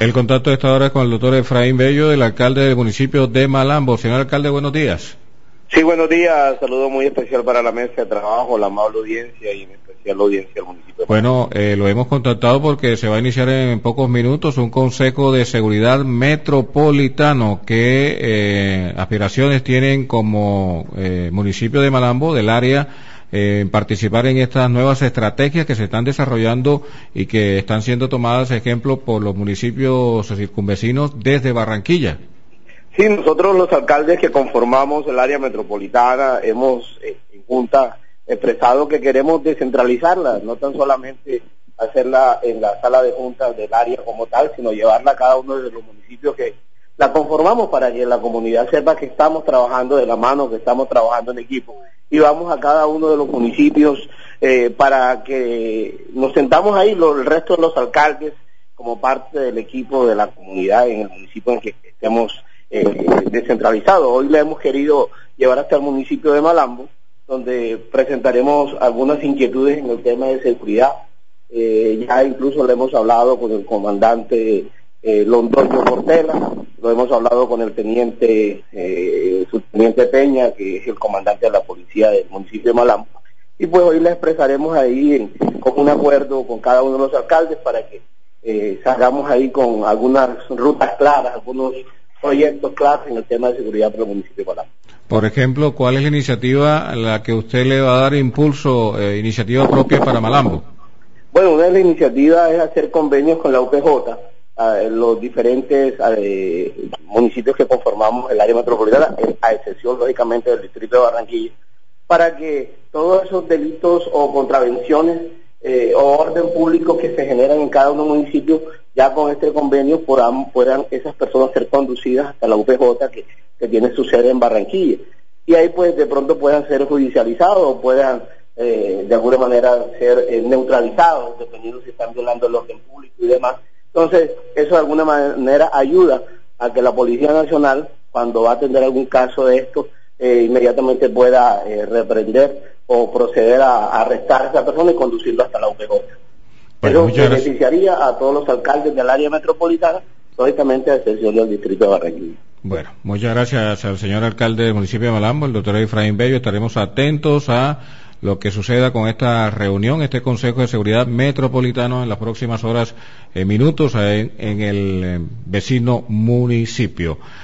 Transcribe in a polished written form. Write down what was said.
El contacto de esta hora es con el doctor Efraín Bello, el alcalde del municipio de Malambo. Señor alcalde, buenos días. Sí, buenos días. Saludo muy especial para la mesa de trabajo, la amable audiencia y en especial la audiencia del municipio. Bueno, lo hemos contactado porque se va a iniciar en pocos minutos un consejo de seguridad metropolitano que aspiraciones tienen como municipio de Malambo, del área, participar en estas nuevas estrategias que se están desarrollando y que están siendo tomadas ejemplo por los municipios circunvecinos desde Barranquilla. Sí, nosotros los alcaldes que conformamos el área metropolitana hemos en junta expresado que queremos descentralizarla, no tan solamente hacerla en la sala de juntas del área como tal, sino llevarla a cada uno de los municipios que la conformamos para que la comunidad sepa que estamos trabajando de la mano, que estamos trabajando en equipo y vamos a cada uno de los municipios para que nos sentamos ahí el resto de los alcaldes como parte del equipo de la comunidad en el municipio en que estemos descentralizado. Hoy le hemos querido llevar hasta el municipio de Malambo, donde presentaremos algunas inquietudes en el tema de seguridad. Ya incluso le hemos hablado con el comandante Londoño Portela, lo hemos hablado con el teniente subteniente Peña, que es el comandante de la policía del municipio de Malambo, y pues hoy le expresaremos ahí con un acuerdo con cada uno de los alcaldes para que salgamos ahí con algunas rutas claras, algunos proyectos claros en el tema de seguridad para el municipio de Malambo. Por ejemplo, ¿cuál es la iniciativa a la que usted le va a dar impulso, iniciativa propia para Malambo? Bueno, una de las iniciativas es hacer convenios con la UPJ, los diferentes municipios que conformamos el área metropolitana, a excepción, lógicamente, del distrito de Barranquilla, para que todos esos delitos o contravenciones o orden público que se generan en cada uno de los municipios, ya con este convenio puedan esas personas ser conducidas hasta la UPJ que tiene su sede en Barranquilla. Y ahí pues de pronto puedan ser judicializados o puedan de alguna manera ser neutralizados, dependiendo si están violando el orden público y demás. Entonces, eso de alguna manera ayuda a que la Policía Nacional, cuando va a atender algún caso de esto, inmediatamente pueda reprender o proceder a arrestar a esa persona y conducirlo hasta la UPJ. Eso beneficiaría a todos los alcaldes del área metropolitana, lógicamente a excepción del distrito de Barranquilla. Bueno, muchas gracias al señor alcalde del municipio de Malambo, el doctor Efraín Bello. Estaremos atentos a lo que suceda con esta reunión, este Consejo de Seguridad Metropolitano en las próximas horas, minutos en el vecino municipio.